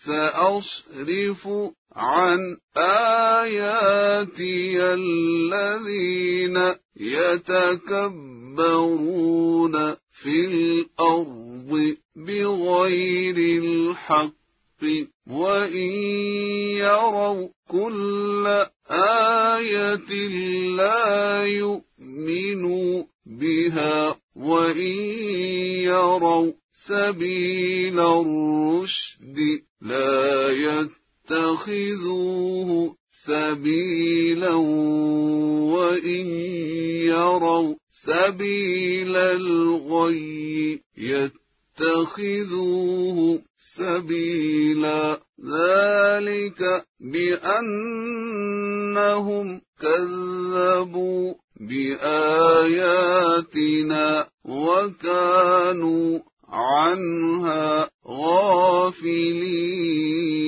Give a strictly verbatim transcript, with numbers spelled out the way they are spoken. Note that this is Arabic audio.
سأصرف عن آياتي الذين يتكبرون في الأرض بغير الحق وإن يروا كل آية لا يؤمنوا بها وإن يروا سبيل الرشد لا يتخذوه سبيلا وإن يروا سبيل الغي يتخذوه سبيلا ذلك بأنهم كذبوا بآياتنا وكانوا عنها غافلين.